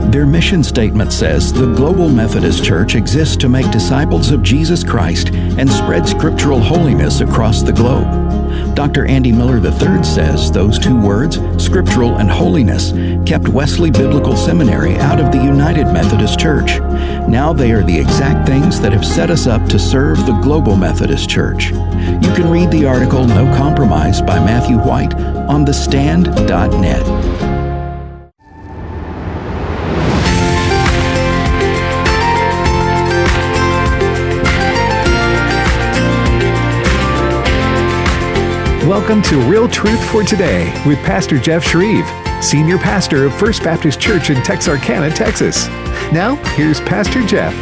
Their mission statement says the Global Methodist Church exists to make disciples of Jesus Christ and spread scriptural holiness across the globe. Dr. Andy Miller III says those two words, scriptural and holiness, kept Wesley Biblical Seminary out of the United Methodist Church. Now they are the exact things that have set us up to serve the Global Methodist Church. You can read the article No Compromise by Matthew White on thestand.net. Welcome to Real Truth for Today with Pastor Jeff Shreve, Senior Pastor of First Baptist Church in Texarkana, Texas. Now, here's Pastor Jeff.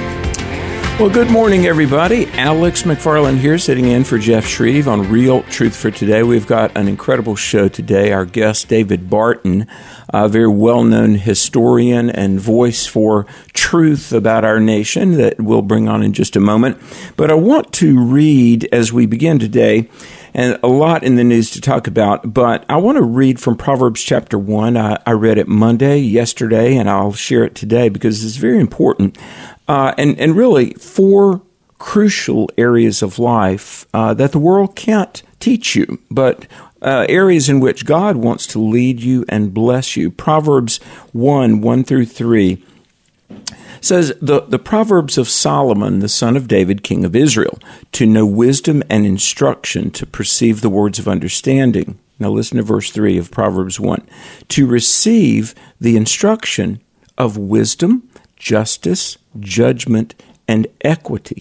Well, good morning, everybody. Alex McFarland here, sitting in for Jeff Shreve on Real Truth for Today. We've got an incredible show today. Our guest, David Barton, a very well-known historian and voice for truth about our nation that we'll bring on in just a moment. But I want to read, as we begin today, and a lot in the news to talk about, but I want to read from Proverbs chapter 1. I read it Monday, yesterday, and I'll share it today because it's very important. And really, 4 crucial areas of life that the world can't teach you, but areas in which God wants to lead you and bless you. Proverbs 1 through 3 says, the Proverbs of Solomon, the son of David, king of Israel, to know wisdom and instruction, to perceive the words of understanding. Now listen to verse 3 of Proverbs 1. To receive the instruction of wisdom, justice, judgment, and equity.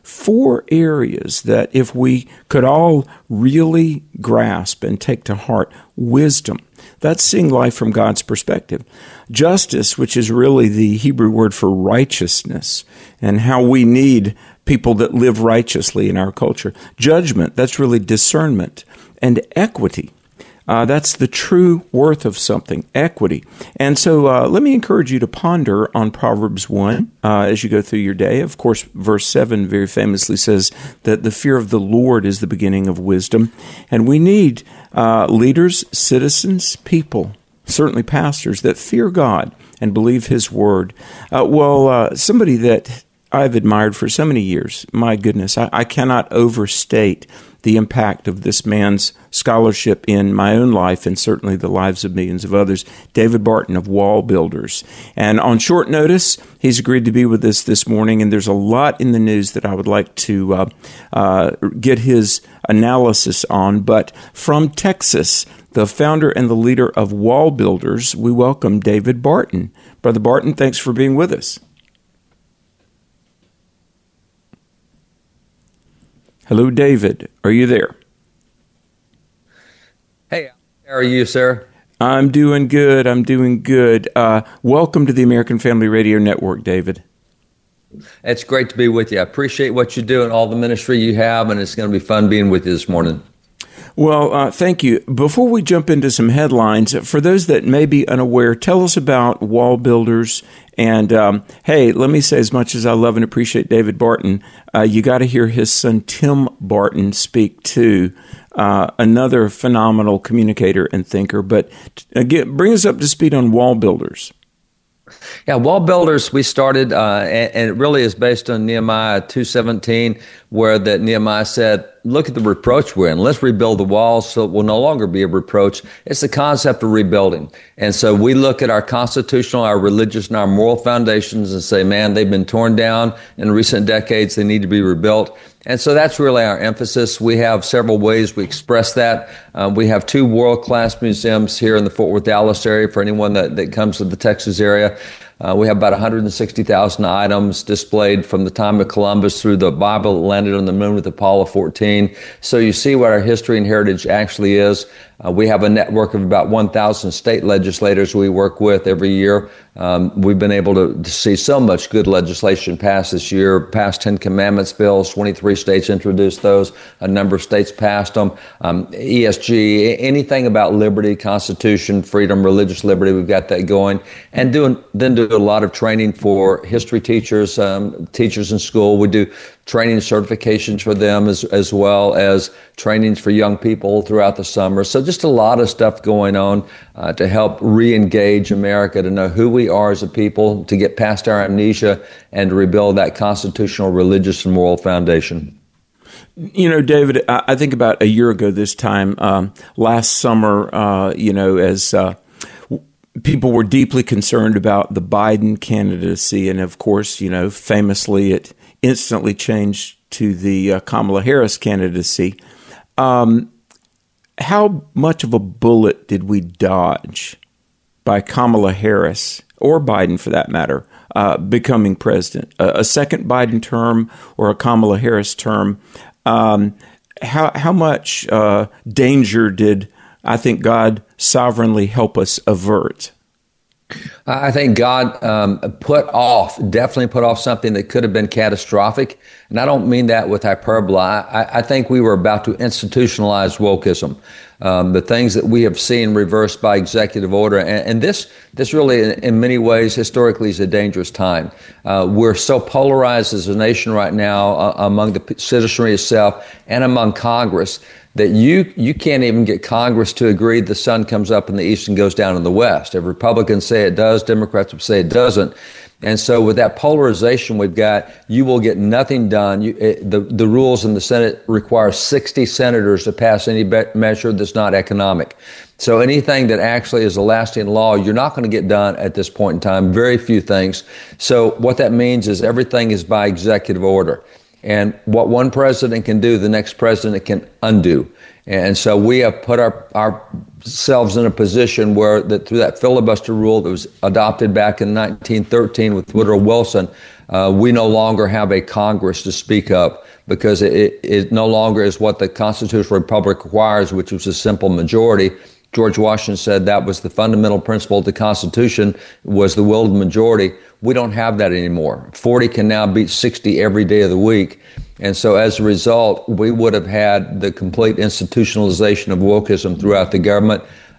4 areas that if we could all really grasp and take to heart. Wisdom, that's seeing life from God's perspective. Justice, which is really the Hebrew word for righteousness, and how we need people that live righteously in our culture. Judgment, that's really discernment. And equity, that's the true worth of something, equity. And so let me encourage you to ponder on Proverbs 1 as you go through your day. Of course, verse 7 very famously says that the fear of the Lord is the beginning of wisdom. And we need leaders, citizens, people, certainly pastors, that fear God and believe His Word. Somebody that I've admired for so many years, my goodness, I cannot overstate the impact of this man's scholarship in my own life and certainly the lives of millions of others, David Barton of Wall Builders. And on short notice, he's agreed to be with us this morning, and there's a lot in the news that I would like to get his analysis on. But from Texas, the founder and the leader of Wall Builders, we welcome David Barton. Brother Barton, thanks for being with us. Hello, David. Are you there? Hey, how are you, sir? I'm doing good. Welcome to the American Family Radio Network, David. It's great to be with you. I appreciate what you do and all the ministry you have, and it's going to be fun being with you this morning. Well, thank you. Before we jump into some headlines, for those that may be unaware, tell us about Wall Builders. And, hey, let me say, as much as I love and appreciate David Barton, you got to hear his son, Tim Barton, speak too. Another phenomenal communicator and thinker. But again, bring us up to speed on Wall Builders. Yeah, Wall Builders, we started, and it really is based on Nehemiah 2:17, where that Nehemiah said, look at the reproach we're in. Let's rebuild the walls so it will no longer be a reproach. It's the concept of rebuilding. And so we look at our constitutional, our religious, and our moral foundations and say, man, they've been torn down in recent decades. They need to be rebuilt. And so that's really our emphasis. We have several ways we express that. We have 2 world-class museums here in the Fort Worth, Dallas area for anyone that comes to the Texas area. We have about 160,000 items displayed from the time of Columbus through the Bible that landed on the moon with Apollo 14. So you see what our history and heritage actually is. We have a network of about 1,000 state legislators we work with every year. We've been able to see so much good legislation passed this year, passed 10 Commandments bills, 23 states introduced those, a number of states passed them. ESG, anything about liberty, Constitution, freedom, religious liberty, we've got that going. And do a lot of training for history teachers, teachers in school. We do training certifications for them as well as trainings for young people throughout the summer. So just a lot of stuff going on to help re-engage America, to know who we are as a people, to get past our amnesia, and to rebuild that constitutional, religious, and moral foundation. You know, David, I think about a year ago this time, last summer, as people were deeply concerned about the Biden candidacy. And of course, famously, it instantly changed to the Kamala Harris candidacy. How much of a bullet did we dodge by Kamala Harris, or Biden for that matter, becoming president? A second Biden term or a Kamala Harris term? How much danger did I think God sovereignly help us avert? I think God definitely put off something that could have been catastrophic. And I don't mean that with hyperbole. I think we were about to institutionalize wokeism. The things that we have seen reversed by executive order. And this really, in many ways, historically is a dangerous time. We're so polarized as a nation right now among the citizenry itself and among Congress that you can't even get Congress to agree the sun comes up in the east and goes down in the west. If Republicans say it does, Democrats would say it doesn't. And so with that polarization we've got, you will get nothing done. The rules in the Senate require 60 senators to pass any measure that's not economic. So anything that actually is a lasting law, you're not going to get done at this point in time. Very few things. So what that means is everything is by executive order. And what one president can do, the next president can undo. And so we have put ourselves in a position where that through that filibuster rule that was adopted back in 1913 with Woodrow Wilson, we no longer have a Congress to speak of, because it no longer is what the constitutional republic requires, which was a simple majority. George Washington said that was the fundamental principle of the Constitution, was the will of the majority. We don't have that anymore. 40 can now beat 60 every day of the week. And so as a result, we would have had the complete institutionalization of wokeism throughout the government.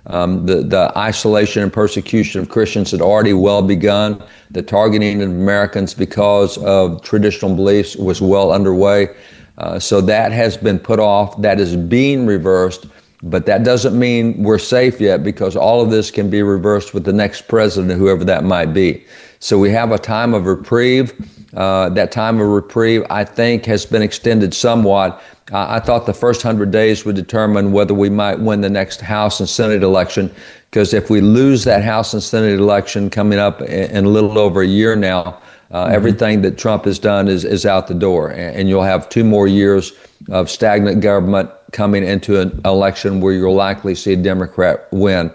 The isolation and persecution of Christians had already well begun. The targeting of Americans because of traditional beliefs was well underway. So that has been put off. That is being reversed. But that doesn't mean we're safe yet, because all of this can be reversed with the next president, whoever that might be. So we have a time of reprieve. That time of reprieve, I think, has been extended somewhat. I thought the first 100 days would determine whether we might win the next House and Senate election, because if we lose that House and Senate election coming up in a little over a year now, everything that Trump has done is out the door. And you'll have 2 more years of stagnant government coming into an election where you'll likely see a Democrat win.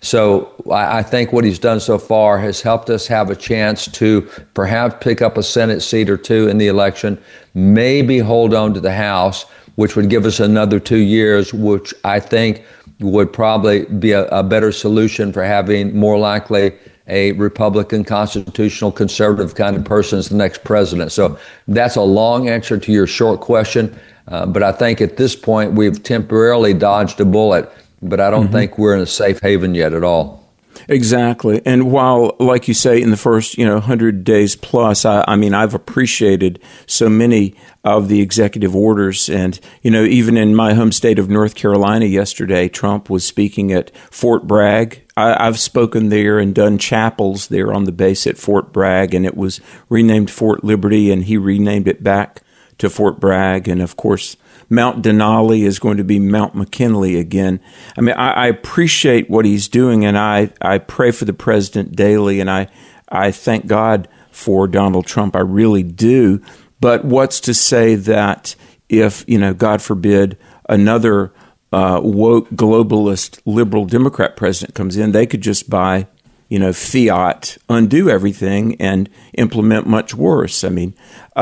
So I think what he's done so far has helped us have a chance to perhaps pick up a Senate seat or 2 in the election, maybe hold on to the House, which would give us another 2 years, which I think would probably be a better solution for having more likely a Republican, constitutional, conservative kind of person as the next president. So that's a long answer to your short question. But I think at this point, we've temporarily dodged a bullet, but I don't think we're in a safe haven yet at all. Exactly. And while, like you say, in the first, 100 days plus, I mean, I've appreciated so many of the executive orders. And, even in my home state of North Carolina yesterday, Trump was speaking at Fort Bragg. I've spoken there and done chapels there on the base at Fort Bragg, and it was renamed Fort Liberty, and he renamed it back to Fort Bragg. And of course, Mount Denali is going to be Mount McKinley again. I mean, I appreciate what he's doing, and I pray for the president daily, and I thank God for Donald Trump. I really do. But what's to say that if, God forbid, another woke, globalist, liberal Democrat president comes in, they could just buy fiat, undo everything, and implement much worse. I mean,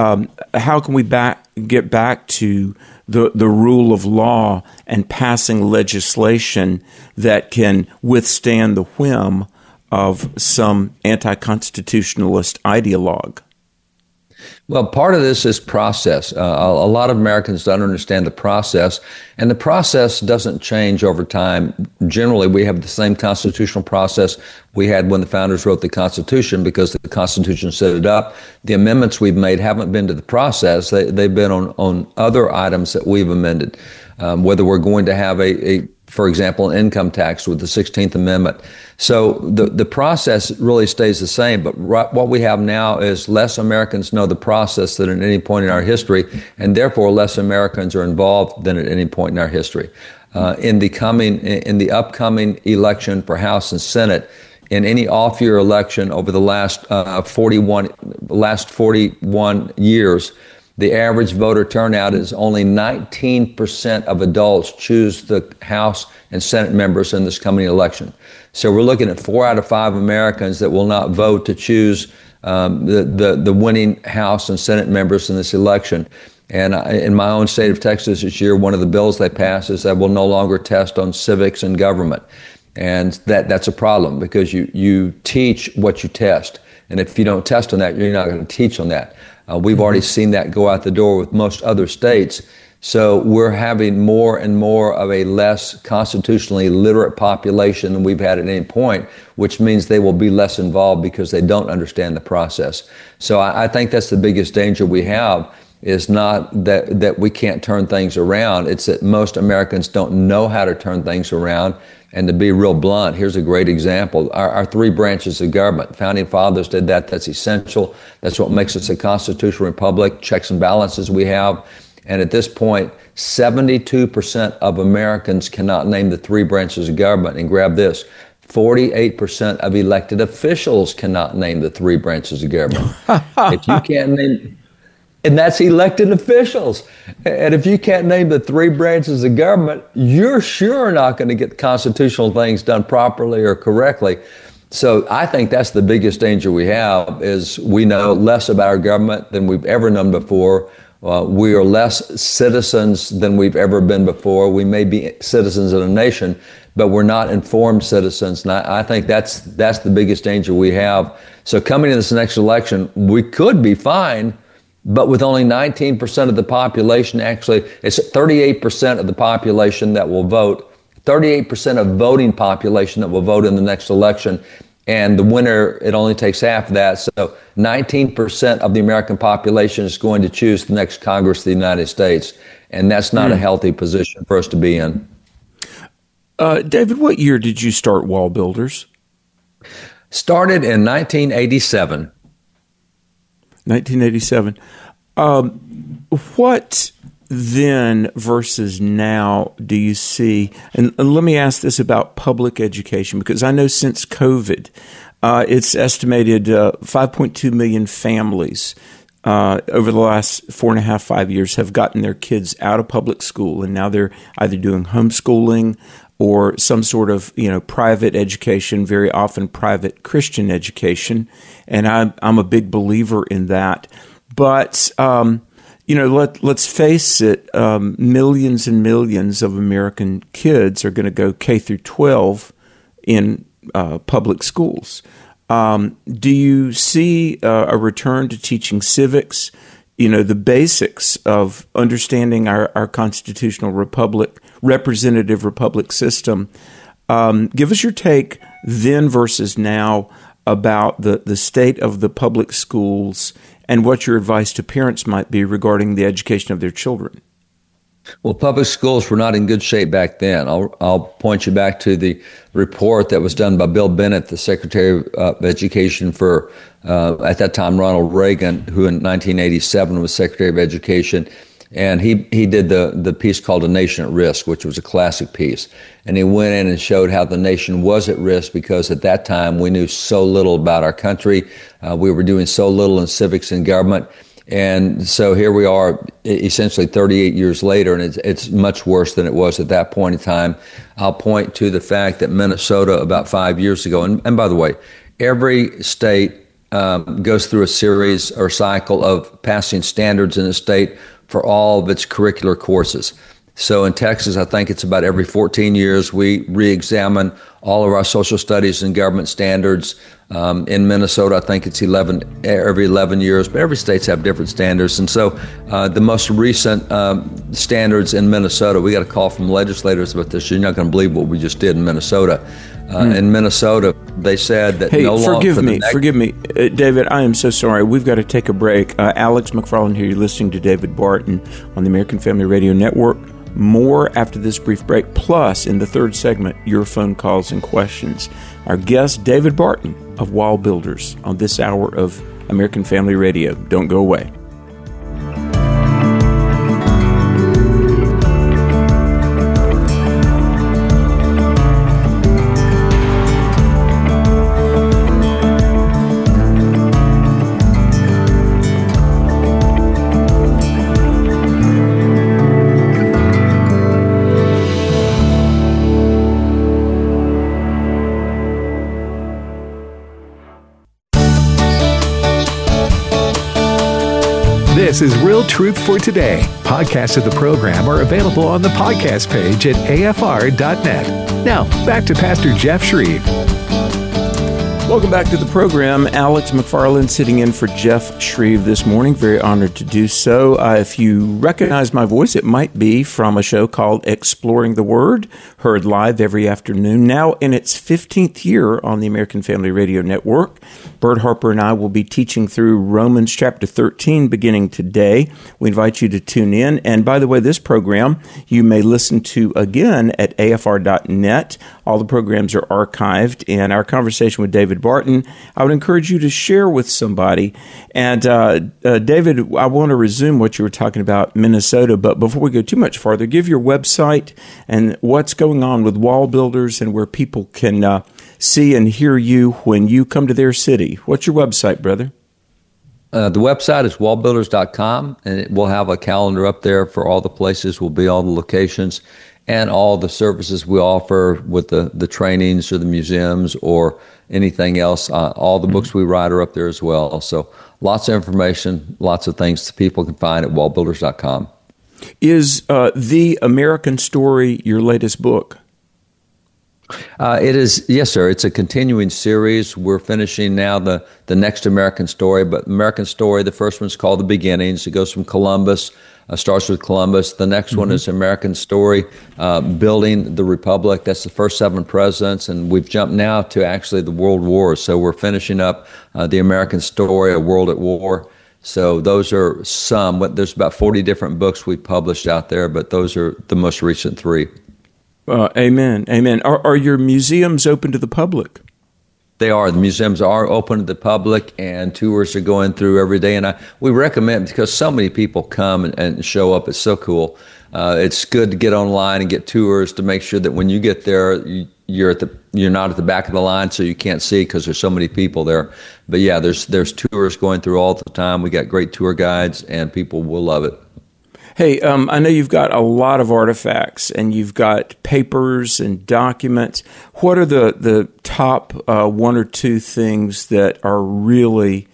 how can we get back to the rule of law and passing legislation that can withstand the whim of some anti-constitutionalist ideologue? Well, part of this is process. A lot of Americans don't understand the process, and the process doesn't change over time. Generally, we have the same constitutional process we had when the founders wrote the Constitution, because the Constitution set it up. The amendments we've made haven't been to the process. They've been on other items that we've amended, whether we're going to have for example, an income tax with the 16th Amendment. So the process really stays the same, but what we have now is less Americans know the process than at any point in our history, and therefore less Americans are involved than at any point in our history. In the upcoming election for House and Senate, in any off-year election over the last 41 years, the average voter turnout is only 19% of adults choose the House and Senate members in this coming election. So we're looking at 4 out of 5 Americans that will not vote to choose the winning House and Senate members in this election. And in my own state of Texas this year, one of the bills they passed is that we'll no longer test on civics and government. And that's a problem, because you teach what you test. And if you don't test on that, you're not going to teach on that. We've already seen that go out the door with most other states. So we're having more and more of a less constitutionally literate population than we've had at any point, which means they will be less involved because they don't understand the process. So I think that's the biggest danger we have, is not that we can't turn things around. It's that most Americans don't know how to turn things around. And to be real blunt, here's a great example. Our 3 branches of government. Founding fathers did that. That's essential. That's what makes us a constitutional republic, checks and balances we have. And at this point, 72% of Americans cannot name the 3 branches of government. And grab this, 48% of elected officials cannot name the 3 branches of government. If you can't name... And that's elected officials. And if you can't name the 3 branches of government, you're sure not going to get constitutional things done properly or correctly. So I think that's the biggest danger we have, is we know less about our government than we've ever known before. We are less citizens than we've ever been before. We may be citizens of a nation, but we're not informed citizens. And I think that's the biggest danger we have. So coming in this next election, we could be fine, but with only 19% of the population, actually, it's 38% of the population that will vote, 38% of voting population that will vote in the next election. And the winner, it only takes half of that. So 19% of the American population is going to choose the next Congress of the United States. And that's not a healthy position for us to be in. David, what year did you start Wall Builders? Started in 1987. 1987. What then versus now do you see? And let me ask this about public education, because I know since COVID, it's estimated 5.2 million families over the last 4.5, 5 years have gotten their kids out of public school, and now they're either doing homeschooling or some sort of, private education, very often private Christian education. And I'm a big believer in that. But, let's face it, millions and millions of American kids are going to go K through 12 in public schools. Do you see a return to teaching civics, the basics of understanding our constitutional republic, representative republic system? Give us your take then versus now about the state of the public schools and what your advice to parents might be regarding the education of their children. Well, public schools were not in good shape back then. I'll point you back to the report that was done by Bill Bennett, the Secretary of Education for, at that time, Ronald Reagan, who in 1987 was Secretary of Education. And he did the piece called A Nation at Risk, which was a classic piece. And he went in and showed how the nation was at risk because at that time we knew so little about our country. We were doing so little in civics and government. And so here we are essentially 38 years later, and it's much worse than it was at that point in time. I'll point to the fact that Minnesota about 5 years ago, and by the way, every state goes through a series or cycle of passing standards in a state for all of its curricular courses. So in Texas, I think it's about every 14 years we re-examine all of our social studies and government standards. In Minnesota, I think it's every 11 years, but every states have different standards. And so the most recent standards in Minnesota, we got a call from legislators about this. You're not going to believe what we just did in Minnesota. In Minnesota, they said that no longer... Forgive me, David, I am so sorry. We've got to take a break. Alex McFarland here. You're listening to David Barton on the American Family Radio Network. More after this brief break, plus in the third segment, your phone calls and questions. Our guest, David Barton of Wall Builders, on this hour of American Family Radio. Don't go away. This is Real Truth for Today. Podcasts of the program are available on the podcast page at afr.net. Now, back to Pastor Jeff Shreve. Welcome back to the program. Alex McFarland sitting in for Jeff Shreve this morning. Very honored to do so. If you recognize my voice, it might be from a show called Exploring the Word, heard live every afternoon, now in its 15th year on the American Family Radio Network. Bert Harper and I will be teaching through Romans chapter 13 beginning today. We invite you to tune in. And by the way, this program you may listen to again at afr.net. All the programs are archived, and our conversation with David Barton, I would encourage you to share with somebody. And David, I want to resume what you were talking about Minnesota, but before we go too much farther, give your website and what's going on with Wall Builders and where people can see and hear you when you come to their city. What's your website, brother? The website is wallbuilders.com, and we'll have a calendar up there for all the places, will be all the locations, and all the services we offer with the trainings or the museums or anything else. All the books we write are up there as well. So lots of information, lots of things that people can find at wallbuilders.com. Is The American Story your latest book? It is, yes, sir. It's a continuing series. We're finishing now the next American Story, but American Story, the first one's called The Beginnings. It goes from Columbus, starts with Columbus. The next one is American Story, Building the Republic. That's the first 7 presidents, and we've jumped now to actually the World Wars. So we're finishing up the American Story, A World at War. So those are some, there's about 40 different books we've published out there, but those are the most recent 3. Amen. Amen. Are your museums open to the public? They are. The museums are open to the public, and tours are going through every day. And we recommend, because so many people come and show up. It's so cool. It's good to get online and get tours to make sure that when you get there, you're not at the back of the line, so you can't see because there's so many people there. But yeah, there's tours going through all the time. We got great tour guides, and people will love it. Hey, I know you've got a lot of artifacts and you've got papers and documents. What are the top 1 or 2 things that are really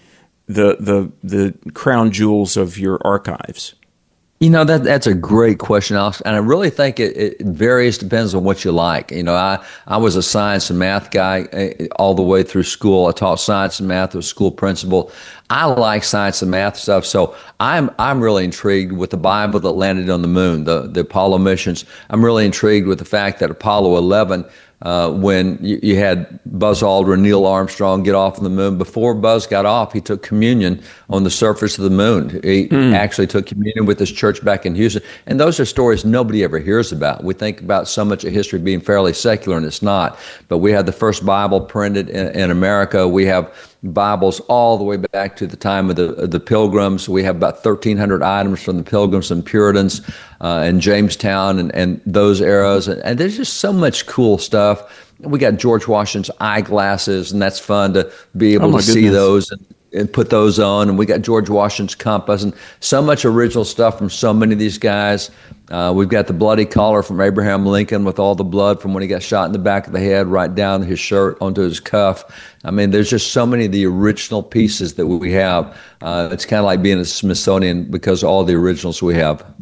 the crown jewels of your archives? You know, that's a great question, Alex, and I really think it varies, depends on what you like. You know, I was a science and math guy all the way through school. I taught science and math, was school principal. I like science and math stuff, so I'm really intrigued with the Bible that landed on the moon, the Apollo missions. I'm really intrigued with the fact that Apollo 11, when you had Buzz Aldrin, Neil Armstrong get off on the moon, before Buzz got off, he took communion on the surface of the moon. He actually took communion with his church back in Houston. And those are stories nobody ever hears about. We think about so much of history being fairly secular, and it's not. But we have the first Bible printed in America. We have Bibles all the way back to the time of the Pilgrims. We have about 1,300 items from the Pilgrims and Puritans and Jamestown and those eras. And there's just so much cool stuff. We got George Washington's eyeglasses, and that's fun to be able to see those and put those on. And we got George Washington's compass and so much original stuff from so many of these guys. We've got the bloody collar from Abraham Lincoln with all the blood from when he got shot in the back of the head right down his shirt onto his cuff. I mean, there's just so many of the original pieces that we have. It's kind of like being a Smithsonian because of all the originals we have.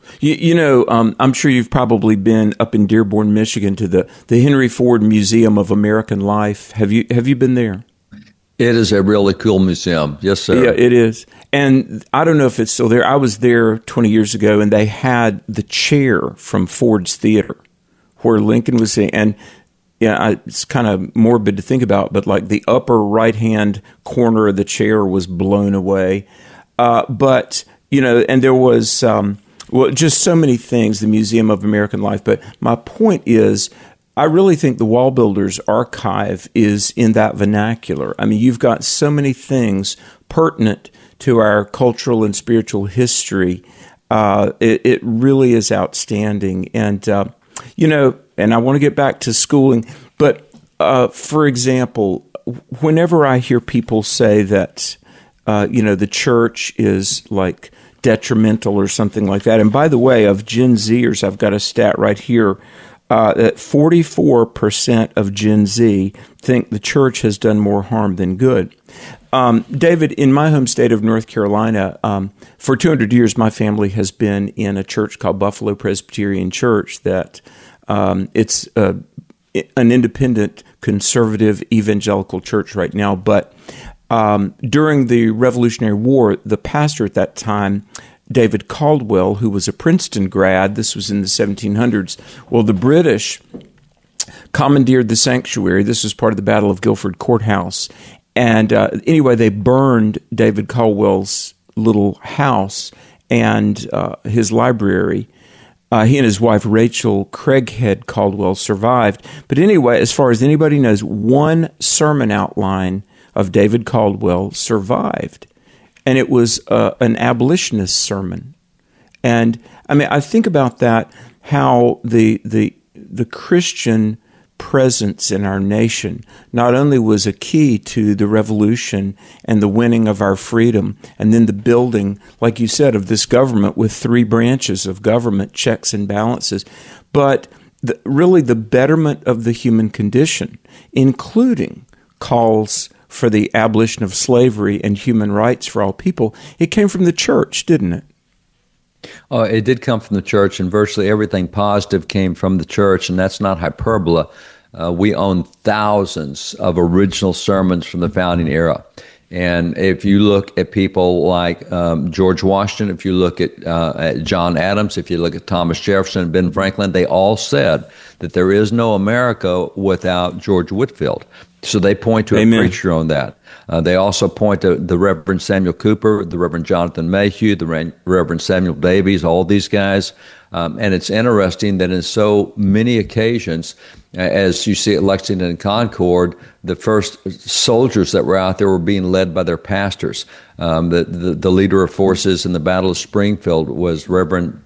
I'm sure you've probably been up in Dearborn, Michigan, to the Henry Ford Museum of American Life. Have you been there? It is a really cool museum. Yes, sir. Yeah, it is. And I don't know if it's still there. I was there 20 years ago, and they had the chair from Ford's Theater where Lincoln was sitting. And it's kind of morbid to think about, but like the upper right-hand corner of the chair was blown away. But and there was, just so many things, the Museum of American Life. But my point is, I really think the Wall Builders Archive is in that vernacular. I mean, you've got so many things pertinent to our cultural and spiritual history. It really is outstanding. And, and I want to get back to schooling. But, for example, whenever I hear people say that, the church is like detrimental or something like that. And by the way, of Gen Zers, I've got a stat right here, that 44% of Gen Z think the church has done more harm than good. David, in my home state of North Carolina, for 200 years, my family has been in a church called Buffalo Presbyterian Church that it's an independent, conservative, evangelical church right now. But during the Revolutionary War, the pastor at that time, David Caldwell, who was a Princeton grad, this was in the 1700s. Well, the British commandeered the sanctuary. This was part of the Battle of Guilford Courthouse. And anyway, they burned David Caldwell's little house and his library. He and his wife, Rachel Craighead Caldwell, survived. But anyway, as far as anybody knows, one sermon outline of David Caldwell survived. And it was an abolitionist sermon. And I mean, I think about that, how the Christian presence in our nation not only was a key to the revolution and the winning of our freedom, and then the building, like you said, of this government with three branches of government, checks and balances, but really the betterment of the human condition, including calls for the abolition of slavery and human rights for all people. It came from the church, didn't it? Oh, it did come from the church, and virtually everything positive came from the church, and that's not hyperbole. We own thousands of original sermons from the founding era. And if you look at people like George Washington, if you look at John Adams, if you look at Thomas Jefferson and Ben Franklin, they all said that there is no America without George Whitefield. So they point to Amen. A preacher on that. They also point to the Reverend Samuel Cooper, the Reverend Jonathan Mayhew, the Reverend Samuel Davies, all these guys. And it's interesting that in so many occasions, as you see at Lexington and Concord, the first soldiers that were out there were being led by their pastors. The leader of forces in the Battle of Springfield was Reverend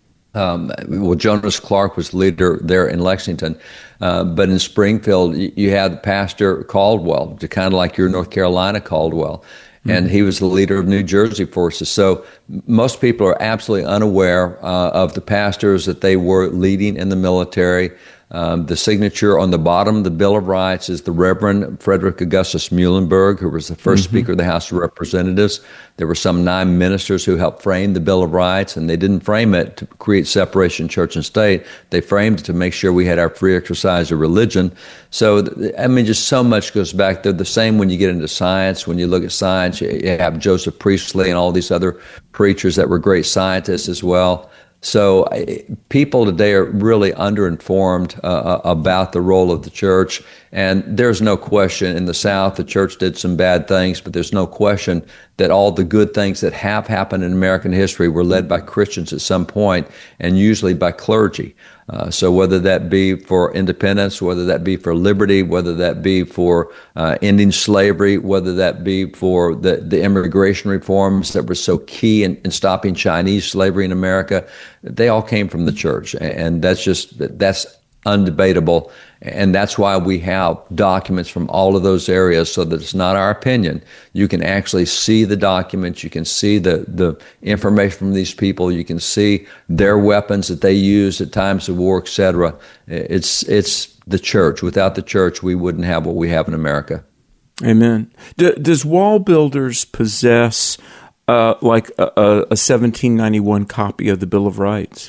Jonas Clark was leader there in Lexington. But in Springfield, you had Pastor Caldwell, kind of like your North Carolina Caldwell. And he was the leader of New Jersey forces. So most people are absolutely unaware of the pastors that they were leading in the military. The signature on the bottom of the Bill of Rights is the Reverend Frederick Augustus Muhlenberg, who was the first Speaker of the House of Representatives. There were some 9 ministers who helped frame the Bill of Rights, and they didn't frame it to create separation of church and state. They framed it to make sure we had our free exercise of religion. So, I mean, just so much goes back. They're the same when you get into science. When you look at science, you have Joseph Priestley and all these other preachers that were great scientists as well. So people today are really underinformed about the role of the church. And there's no question in the South, the church did some bad things, but there's no question that all the good things that have happened in American history were led by Christians at some point, and usually by clergy. So whether that be for independence, whether that be for liberty, whether that be for ending slavery, whether that be for the immigration reforms that were so key in stopping Chinese slavery in America, they all came from the church. And that's undebatable. And that's why we have documents from all of those areas, so that it's not our opinion. You can actually see the documents. You can see the information from these people. You can see their weapons that they used at times of war, etc. It's the church. Without the church, we wouldn't have what we have in America. Amen. Does Wall Builders possess like a 1791 copy of the Bill of Rights?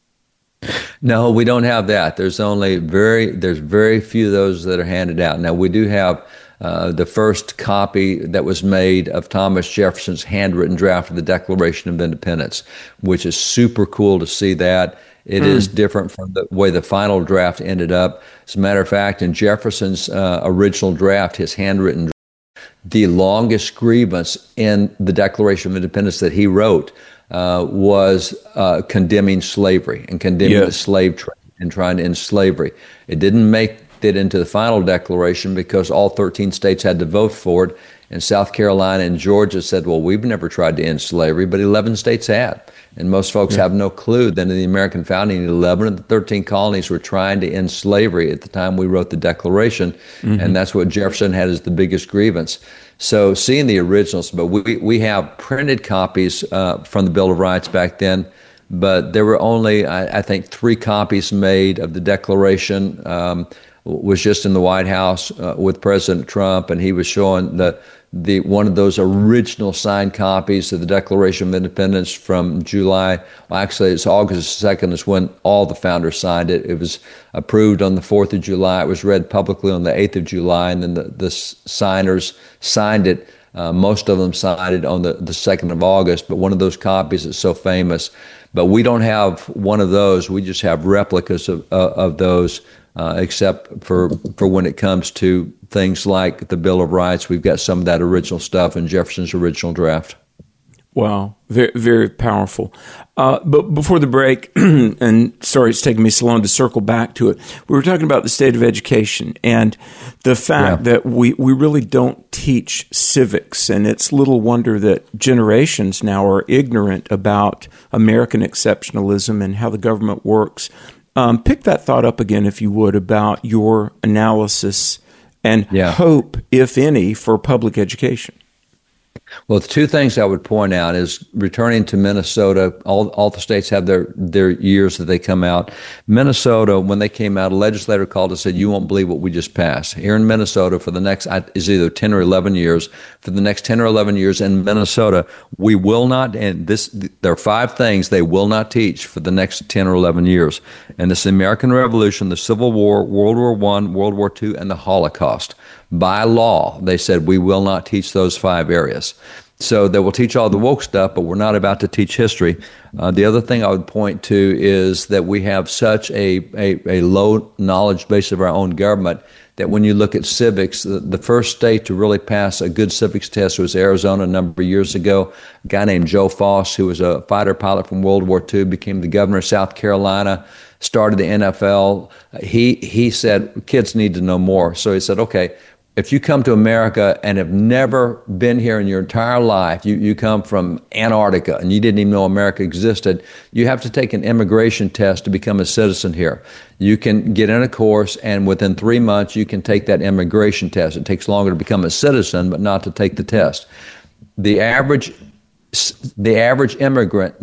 No, we don't have that. There's very few of those that are handed out. Now, we do have the first copy that was made of Thomas Jefferson's handwritten draft of the Declaration of Independence, which is super cool to see that. It is different from the way the final draft ended up. As a matter of fact, in Jefferson's original draft, his handwritten draft, the longest grievance in the Declaration of Independence that he wrote was condemning slavery and condemning the slave trade and trying to end slavery. It didn't make it into the final declaration because all 13 states had to vote for it, and South Carolina and Georgia said, well, we've never tried to end slavery, but 11 states had. And most folks have no clue that in the American founding, 11 of the 13 colonies were trying to end slavery at the time we wrote the Declaration, and that's what Jefferson had as the biggest grievance. So seeing the originals, but we have printed copies from the Bill of Rights back then, but there were only, I think, 3 copies made of the Declaration. Was just in the White House with President Trump, and he was showing the one of those original signed copies of the Declaration of Independence from July. Well, actually, it's August 2nd is when all the founders signed it. It was approved on the 4th of July. It was read publicly on the 8th of July, and then the signers signed it. Most of them signed it on the 2nd of August, but one of those copies is so famous. But we don't have one of those. We just have replicas of those, except for when it comes to things like the Bill of Rights. We've got some of that original stuff in Jefferson's original draft. Wow, very, very powerful. But before the break, and sorry it's taking me so long to circle back to it, we were talking about the state of education and the fact that we really don't teach civics, and it's little wonder that generations now are ignorant about American exceptionalism and how the government works. Pick that thought up again, if you would, about your analysis and hope, if any, for public education. Well, the 2 things I would point out is returning to Minnesota. All the states have their years that they come out. Minnesota, when they came out, a legislator called and said, you won't believe what we just passed. Here in Minnesota for the next, is either 10 or 11 years, for the next 10 or 11 years in Minnesota, we will not, and there are 5 things they will not teach for the next 10 or 11 years. And this is the American Revolution, the Civil War, World War I, World War II, and the Holocaust. By law, they said, we will not teach those 5 areas. So they will teach all the woke stuff, but we're not about to teach history. The other thing I would point to is that we have such a low knowledge base of our own government that when you look at civics, the first state to really pass a good civics test was Arizona a number of years ago. A guy named Joe Foss, who was a fighter pilot from World War II, became the governor of South Carolina, started the NFL. He said, kids need to know more. So he said, okay, if you come to America and have never been here in your entire life, you come from Antarctica and you didn't even know America existed, you have to take an immigration test to become a citizen here. You can get in a course, and within 3 months, you can take that immigration test. It takes longer to become a citizen, but not to take the test. The average immigrant,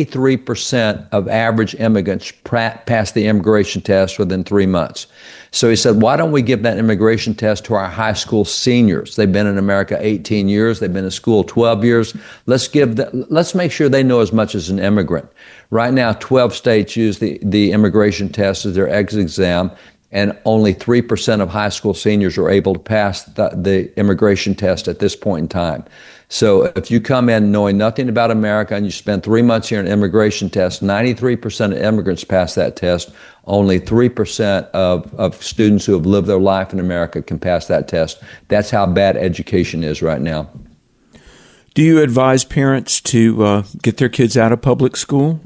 93% of average immigrants pass the immigration test within 3 months. So he said, why don't we give that immigration test to our high school seniors? They've been in America 18 years. They've been in school 12 years. Let's make sure they know as much as an immigrant. Right now, 12 states use the immigration test as their exit exam, and only 3% of high school seniors are able to pass the immigration test at this point in time. So if you come in knowing nothing about America and you spend 3 months here in an immigration test, 93% of immigrants pass that test. Only 3% of students who have lived their life in America can pass that test. That's how bad education is right now. Do you advise parents to get their kids out of public school?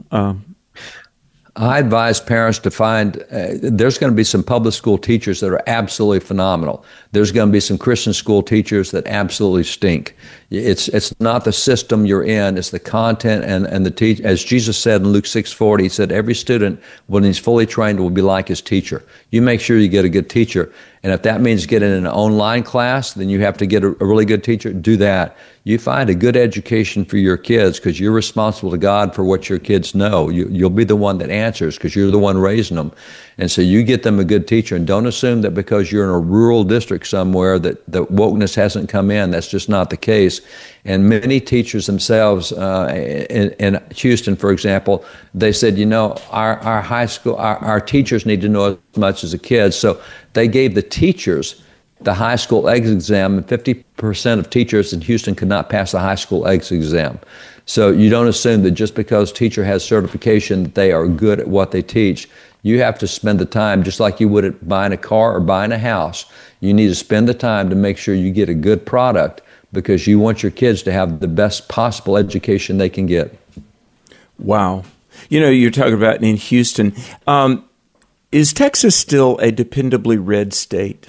I advise parents to find, there's going to be some public school teachers that are absolutely phenomenal. There's going to be some Christian school teachers that absolutely stink. It's not the system you're in, it's the content and the teach. As Jesus said in Luke 6:40, he said, every student, when he's fully trained, will be like his teacher. You make sure you get a good teacher. And if that means getting an online class, then you have to get a really good teacher. Do that. You find a good education for your kids because you're responsible to God for what your kids know. You'll be the one that answers because you're the one raising them. And so you get them a good teacher, and don't assume that because you're in a rural district somewhere that wokeness hasn't come in. That's just not the case. days. And many teachers themselves in Houston, for example, they said, our high school, our teachers need to know as much as the kids. So they gave the teachers the high school exit exam, and 50% of teachers in Houston could not pass the high school exit exam. So you don't assume that just because teacher has certification that they are good at what they teach. You have to spend the time, just like you would at buying a car or buying a house. You need to spend the time to make sure you get a good product, because you want your kids to have the best possible education they can get. Wow. You're talking about in Houston. Is Texas still a dependably red state?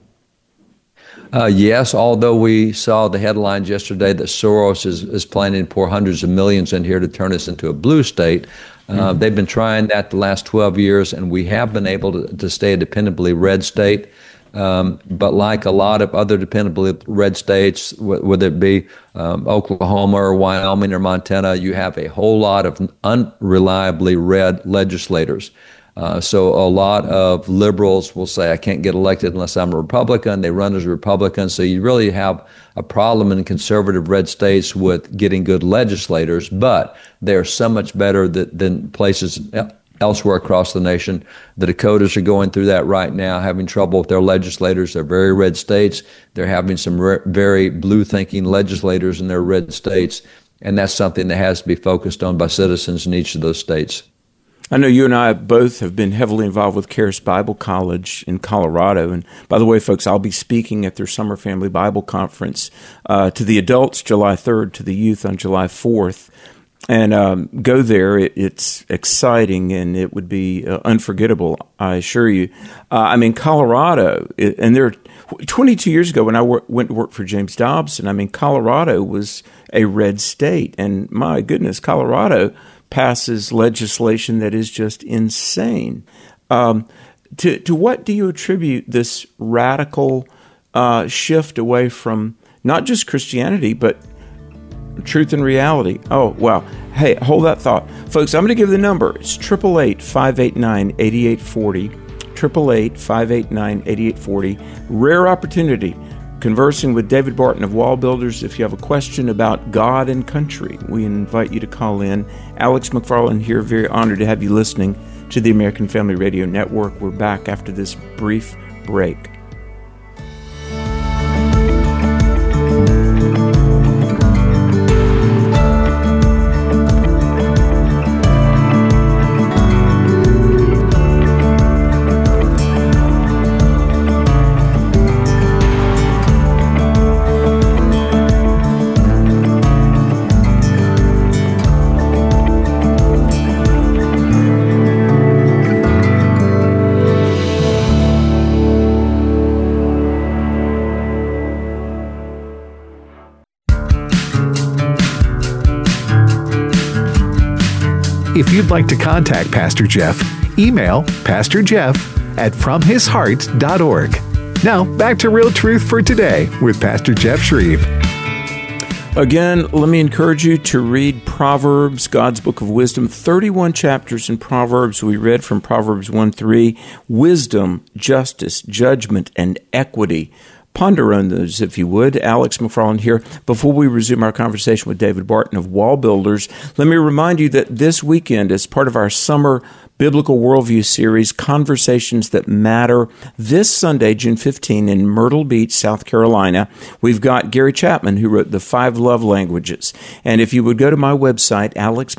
Yes, although we saw the headlines yesterday that Soros is planning to pour hundreds of millions in here to turn us into a blue state. They've been trying that the last 12 years, and we have been able to stay a dependably red state. But like a lot of other dependably red states, whether it be Oklahoma or Wyoming or Montana, you have a whole lot of unreliably red legislators. So a lot of liberals will say, I can't get elected unless I'm a Republican. They run as a Republican. So you really have a problem in conservative red states with getting good legislators, but they're so much better than places elsewhere across the nation. The Dakotas are going through that right now, having trouble with their legislators. They're very red states. They're having some very blue-thinking legislators in their red states, and that's something that has to be focused on by citizens in each of those states. I know you and I both have been heavily involved with Charis Bible College in Colorado. And by the way, folks, I'll be speaking at their Summer Family Bible Conference to the adults July 3rd, to the youth on July 4th. And go there. It's exciting, and it would be unforgettable, I assure you. Colorado, and there 22 years ago when I went to work for James Dobson, Colorado was a red state. And my goodness, Colorado passes legislation that is just insane. To what do you attribute this radical shift away from not just Christianity, but truth and reality? Oh, wow. Hey, hold that thought. Folks, I'm going to give the number. It's 888-589-8840. 888-589-8840. Rare opportunity. Conversing with David Barton of Wall Builders. If you have a question about God and country, we invite you to call in. Alex McFarland here. Very honored to have you listening to the American Family Radio Network. We're back after this brief break. If you'd like to contact Pastor Jeff, email pastorjeff@fromhisheart.org. Now, back to Real Truth for Today with Pastor Jeff Shreve. Again, let me encourage you to read Proverbs, God's Book of Wisdom. 31 chapters in Proverbs. We read from Proverbs 1:3, wisdom, justice, judgment, and equity. Ponder on those, if you would. Alex McFarland here. Before we resume our conversation with David Barton of Wall Builders, let me remind you that this weekend, as part of our summer Biblical Worldview series, Conversations That Matter, this Sunday, June 15, in Myrtle Beach, South Carolina, we've got Gary Chapman, who wrote The 5 Love Languages. And if you would go to my website,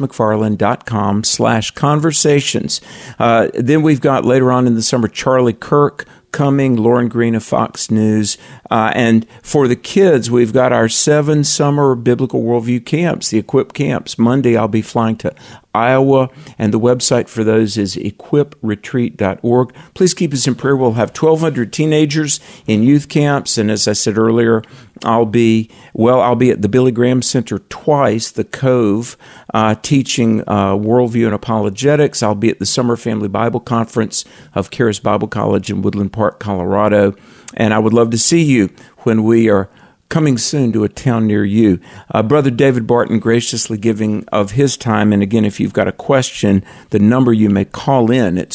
alexmcfarland.com/conversations, then we've got later on in the summer, Charlie Kirk coming, Lauren Green of Fox News. And for the kids, we've got our 7 summer Biblical Worldview camps, the Equip camps. Monday, I'll be flying to Iowa, and the website for those is equipretreat.org. Please keep us in prayer. We'll have 1,200 teenagers in youth camps, and as I said earlier, I'll be at the Billy Graham Center twice, the Cove, teaching worldview and apologetics. I'll be at the Summer Family Bible Conference of Charis Bible College in Woodland Park, Colorado, and I would love to see you when we are coming soon to a town near you. Brother David Barton graciously giving of his time. And again, if you've got a question, the number you may call in, it's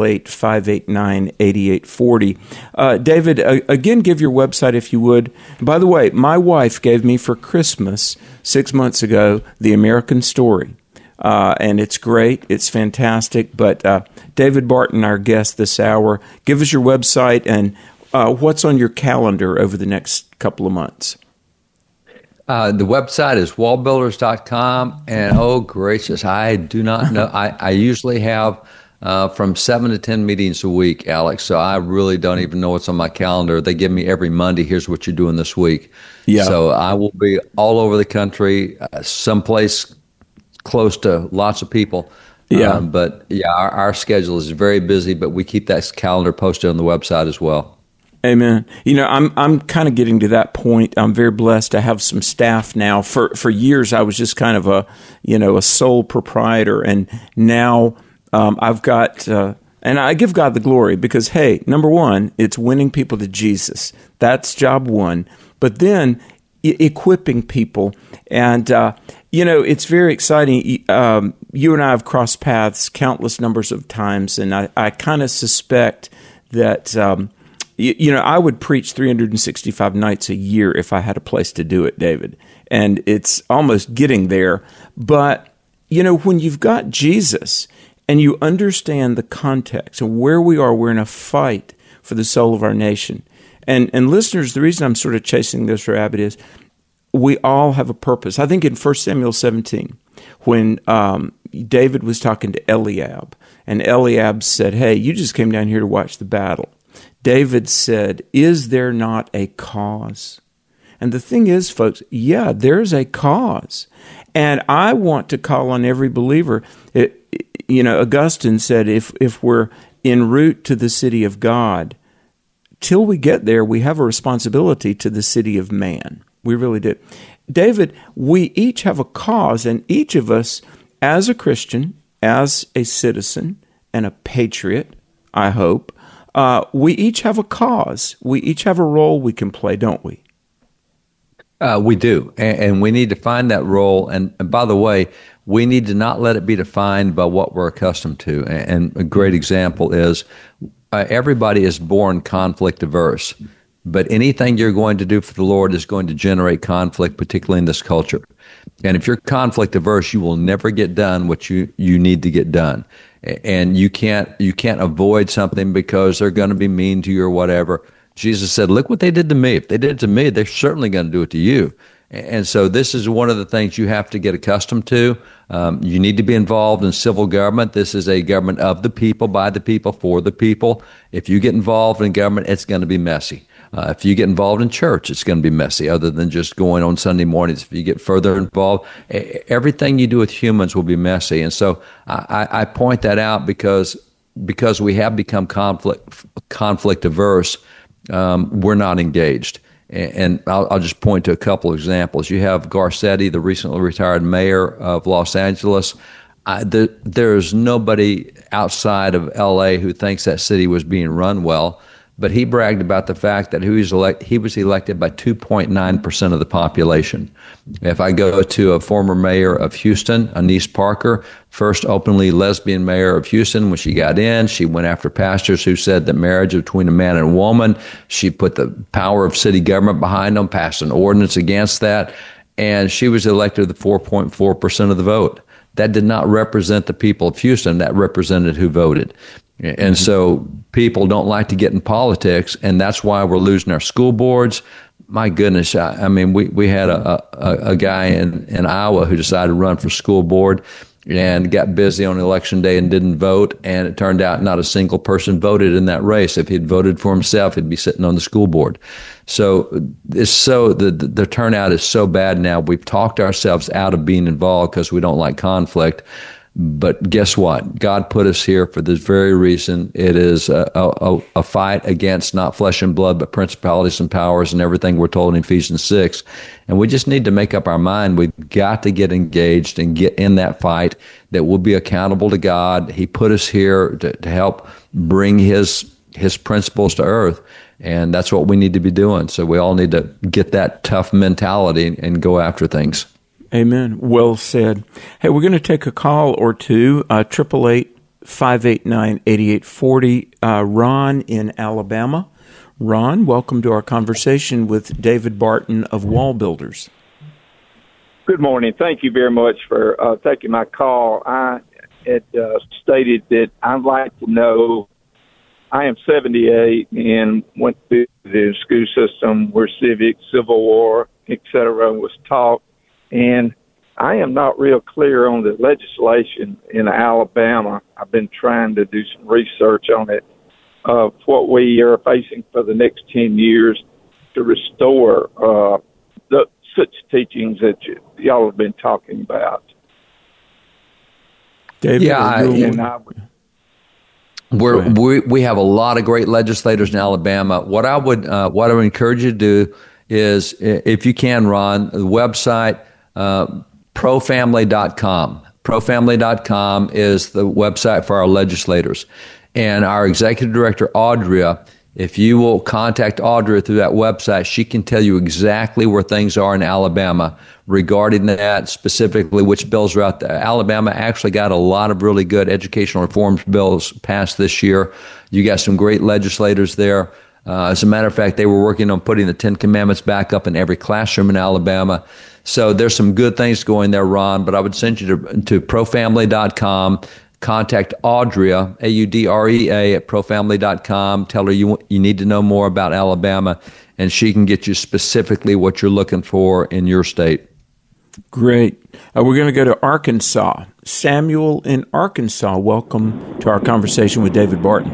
888-589-8840. David, again, give your website if you would. By the way, my wife gave me for Christmas 6 months ago The American Story. And it's great. It's fantastic. But David Barton, our guest this hour, give us your website and what's on your calendar over the next couple of months. The website is wallbuilders.com. And oh, gracious, I do not know. I usually have from 7 to 10 meetings a week, Alex. So I really don't even know what's on my calendar. They give me every Monday, here's what you're doing this week. Yeah. So I will be all over the country, someplace close to lots of people. Yeah. But yeah, our schedule is very busy, but we keep that calendar posted on the website as well. Amen. I'm kind of getting to that point. I'm very blessed to have some staff now. For years, I was just kind of a sole proprietor, and now I've got, and I give God the glory because, hey, number one, it's winning people to Jesus. That's job one. But then equipping people, and it's very exciting. You and I have crossed paths countless numbers of times, and I kind of suspect that. I would preach 365 nights a year if I had a place to do it, David. And it's almost getting there. But, when you've got Jesus and you understand the context and where we are, we're in a fight for the soul of our nation. And listeners, the reason I'm sort of chasing this rabbit is we all have a purpose. I think in 1 Samuel 17, when David was talking to Eliab, and Eliab said, hey, you just came down here to watch the battle. David said, is there not a cause? And the thing is, folks, yeah, there's a cause. And I want to call on every believer. Augustine said, if we're en route to the city of God, till we get there, we have a responsibility to the city of man. We really do. David, we each have a cause, and each of us, as a Christian, as a citizen, and a patriot, I hope, we each have a cause. We each have a role we can play, don't we? We do, and we need to find that role. And by the way, we need to not let it be defined by what we're accustomed to. And a great example is everybody is born conflict averse, but anything you're going to do for the Lord is going to generate conflict, particularly in this culture. And if you're conflict averse, you will never get done what you need to get done. And you can't avoid something because they're going to be mean to you or whatever. Jesus said, look what they did to me. If they did it to me, they're certainly going to do it to you. And so this is one of the things you have to get accustomed to. You need to be involved in civil government. This is a government of the people, by the people, for the people. If you get involved in government, it's going to be messy. If you get involved in church, it's going to be messy, other than just going on Sunday mornings. If you get further involved, everything you do with humans will be messy. And so I point that out because we have become conflict averse, we're not engaged. And I'll just point to a couple of examples. You have Garcetti, the recently retired mayor of Los Angeles. There's nobody outside of L.A. who thinks that city was being run well. But he bragged about the fact that he was elected by 2.9% of the population. If I go to a former mayor of Houston, Anise Parker, first openly lesbian mayor of Houston, when she got in, she went after pastors who said that marriage between a man and a woman, she put the power of city government behind them, passed an ordinance against that, and she was elected with 4.4% of the vote. That did not represent the people of Houston. That represented who voted. And so people don't like to get in politics, and that's why we're losing our school boards. My goodness, I mean, we had a guy in Iowa who decided to run for school board and got busy on election day and didn't vote, and it turned out not a single person voted in that race. If he'd voted for himself, he'd be sitting on the school board. So the turnout is so bad now. We've talked ourselves out of being involved because we don't like conflict. But guess what? God put us here for this very reason. It is a fight against not flesh and blood, but principalities and powers and everything we're told in Ephesians 6. And we just need to make up our mind. We've got to get engaged and get in that fight, that we'll be accountable to God. He put us here to help bring His principles to earth. And that's what we need to be doing. So we all need to get that tough mentality and go after things. Amen. Well said. Hey, we're going to take a call or two. 888-589-8840. Ron in Alabama. Ron, welcome to our conversation with David Barton of Wall Builders. Good morning. Thank you very much for taking my call. I had stated that I'd like to know, I am 78 and went through the school system where civics, Civil War, etc. was taught, and I am not real clear on the legislation in Alabama. I've been trying to do some research on it, of what we are facing for the next 10 years to restore such teachings that y'all have been talking about. David, we have a lot of great legislators in Alabama. What I would encourage you to do is, if you can, Ron, the website profamily.com. Profamily.com is the website for our legislators. And our executive director, Audria, if you will contact Audria through that website, she can tell you exactly where things are in Alabama regarding that, specifically which bills are out there. Alabama actually got a lot of really good educational reforms bills passed this year. You got some great legislators there. As a matter of fact, they were working on putting the Ten Commandments back up in every classroom in Alabama. So there's some good things going there, Ron, but I would send you to profamily.com. Contact Audria, Audrea, at profamily.com. Tell her you need to know more about Alabama, and she can get you specifically what you're looking for in your state. Great. We're going to go to Arkansas. Samuel in Arkansas, welcome to our conversation with David Barton.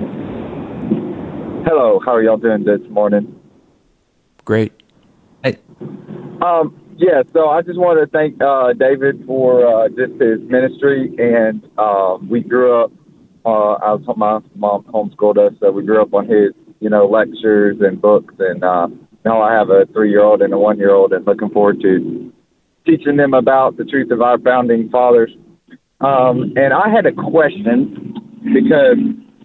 Hello, how are y'all doing this morning? Great. Hey. Yeah, so I just want to thank David for just his ministry, and we grew up. My mom homeschooled us, so we grew up on his, lectures and books. And now I have a 3-year-old and a 1-year-old, and looking forward to teaching them about the truth of our founding fathers. And I had a question because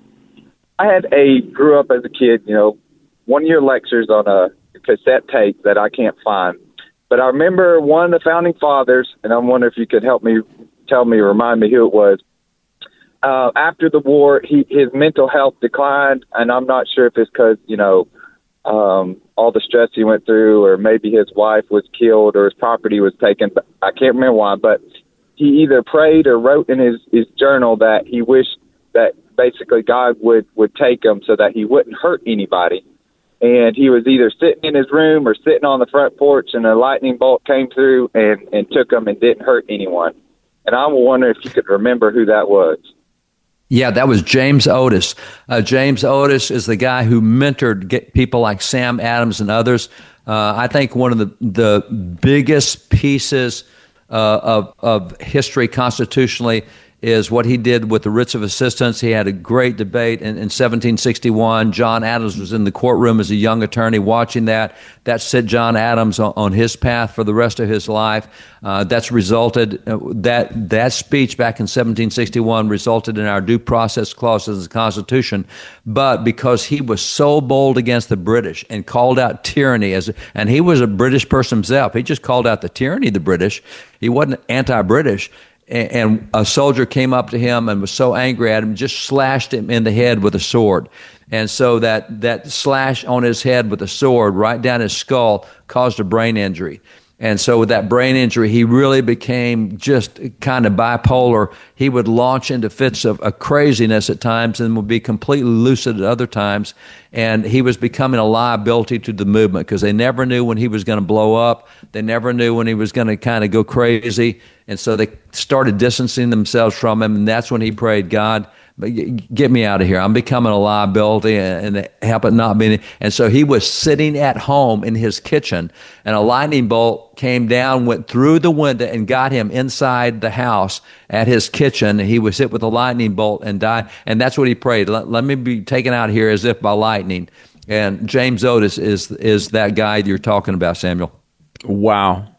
I grew up as a kid, 1-year lectures on a cassette tape that I can't find. But I remember one of the founding fathers, and I wonder if you could help me, remind me who it was. After the war, his mental health declined, and I'm not sure if it's because, all the stress he went through, or maybe his wife was killed or his property was taken. But I can't remember why, but he either prayed or wrote in his journal that he wished that basically God would take him so that he wouldn't hurt anybody. And he was either sitting in his room or sitting on the front porch, and a lightning bolt came through and took him and didn't hurt anyone. And I wonder if you could remember who that was. Yeah, that was James Otis. James Otis is the guy who mentored people like Sam Adams and others. I think one of the biggest pieces of history constitutionally is what he did with the writs of assistance. He had a great debate in 1761. John Adams was in the courtroom as a young attorney watching that. That set John Adams on his path for the rest of his life. That's resulted, that speech back in 1761 resulted in our due process clauses of the Constitution. But because he was so bold against the British and called out tyranny, and he was a British person himself, he just called out the tyranny of the British. He wasn't anti-British. And a soldier came up to him and was so angry at him, just slashed him in the head with a sword. And so that slash on his head with a sword right down his skull caused a brain injury. And so with that brain injury, he really became just kind of bipolar. He would launch into fits of craziness at times and would be completely lucid at other times. And he was becoming a liability to the movement because they never knew when he was going to blow up. They never knew when he was going to kind of go crazy. And so they started distancing themselves from him. And that's when he prayed, God, get me out of here. I'm becoming a liability and help it not be. And so he was sitting at home in his kitchen, and a lightning bolt came down, went through the window, and got him inside the house at his kitchen. He was hit with a lightning bolt and died. And that's what he prayed. Let me be taken out here as if by lightning. And James Otis is that guy you're talking about, Samuel. Wow.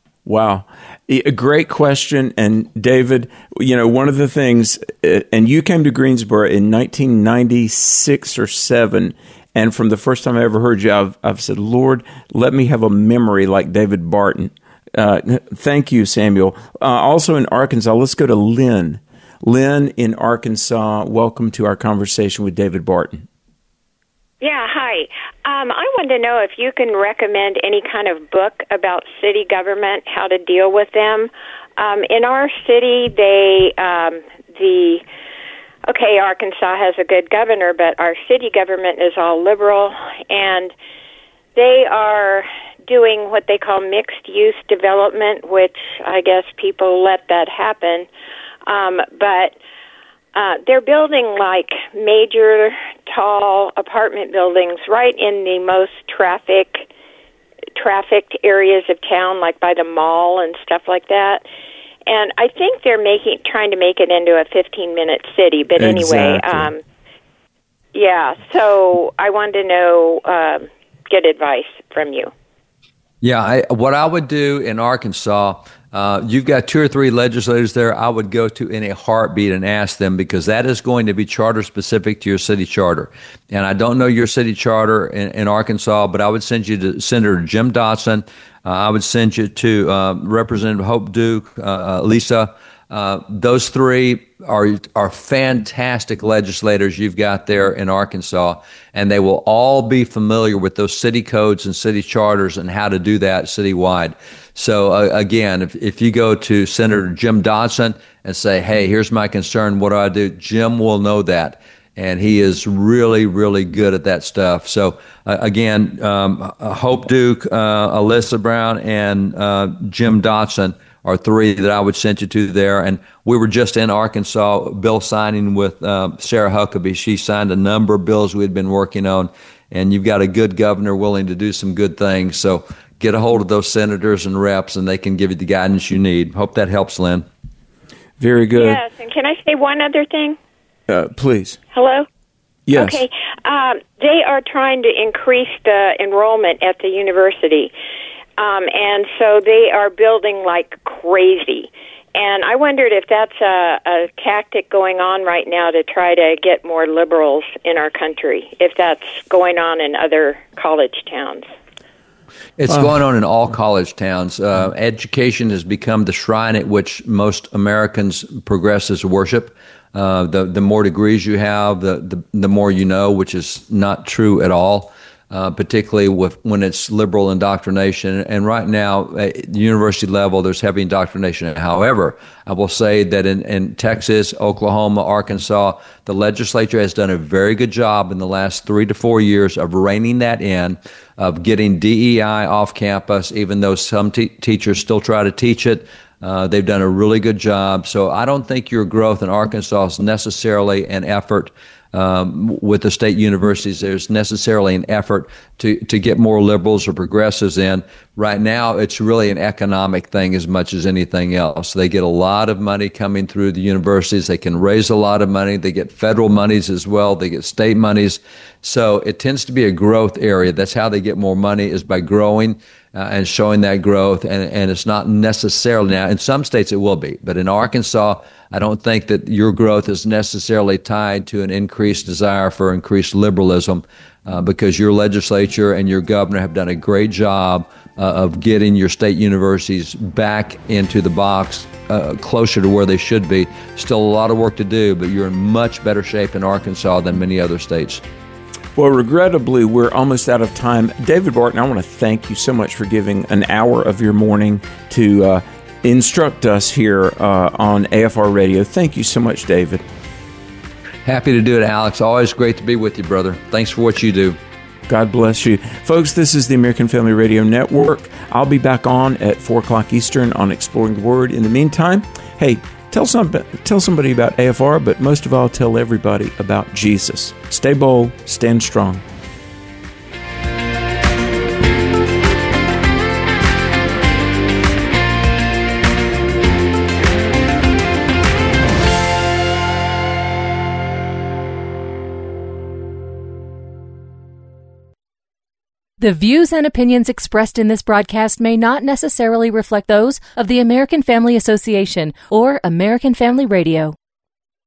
A great question. And David, one of the things, and you came to Greensboro in 1996 or 7, And from the first time I ever heard you, I've said, Lord, let me have a memory like David Barton. Thank you, Samuel. Also in Arkansas, let's go to Lynn. Lynn in Arkansas, welcome to our conversation with David Barton. Yeah, hi. I wanted to know if you can recommend any kind of book about city government, how to deal with them. In our city, Arkansas has a good governor, but our city government is all liberal, and they are doing what they call mixed-use development, which I guess people let that happen. But they're building like major, tall apartment buildings right in the most trafficked areas of town, like by the mall and stuff like that. And I think they're trying to make it into a 15-minute city. But anyway, so I wanted to know, get advice from you. Yeah, what I would do in Arkansas, you've got 2 or 3 legislators there I would go to in a heartbeat and ask them, because that is going to be charter specific to your city charter. And I don't know your city charter in Arkansas, but I would send you to Senator Jim Dotson. I would send you to Representative Hope Duke, Lisa. Those 3 are fantastic legislators you've got there in Arkansas, and they will all be familiar with those city codes and city charters and how to do that citywide. So again, if you go to Senator Jim Dotson and say, hey, here's my concern, what do? Jim will know that. And he is really, really good at that stuff. So, again, Hope Duke, Alyssa Brown, and Jim Dotson are 3 that I would send you to there. And we were just in Arkansas, bill signing with Sarah Huckabee. She signed a number of bills we had been working on. And you've got a good governor willing to do some good things. So get a hold of those senators and reps, and they can give you the guidance you need. Hope that helps, Lynn. Very good. Yes, and can I say one other thing? Please. Hello? Yes. Okay. They are trying to increase the enrollment at the university, and so they are building like crazy. And I wondered if that's a tactic going on right now to try to get more liberals in our country, if that's going on in other college towns. It's going on in all college towns. Education has become the shrine at which most Americans progress as worship. The more degrees you have, the more you know, which is not true at all, particularly when it's liberal indoctrination. And right now, at the university level, there's heavy indoctrination. However, I will say that in Texas, Oklahoma, Arkansas, the legislature has done a very good job in the last 3 to 4 years of reining that in, of getting DEI off campus, even though some teachers still try to teach it. They've done a really good job. So I don't think your growth in Arkansas is necessarily an effort with the state universities. There's necessarily an effort to get more liberals or progressives in. Right now, it's really an economic thing as much as anything else. They get a lot of money coming through the universities. They can raise a lot of money. They get federal monies as well. They get state monies. So it tends to be a growth area. That's how they get more money, is by growing and showing that growth. And it's not necessarily, now in some states it will be, but in Arkansas, I don't think that your growth is necessarily tied to an increased desire for increased liberalism, because your legislature and your governor have done a great job of getting your state universities back into the box, closer to where they should be. Still a lot of work to do, but you're in much better shape in Arkansas than many other states. Well, regrettably, we're almost out of time. David Barton, I want to thank you so much for giving an hour of your morning to instruct us here on AFR Radio. Thank you so much, David. Happy to do it, Alex. Always great to be with you, brother. Thanks for what you do. God bless you. Folks, this is the American Family Radio Network. I'll be back on at 4 o'clock Eastern on Exploring the Word. In the meantime, hey, tell somebody about AFR, but most of all, tell everybody about Jesus. Stay bold, stand strong. The views and opinions expressed in this broadcast may not necessarily reflect those of the American Family Association or American Family Radio.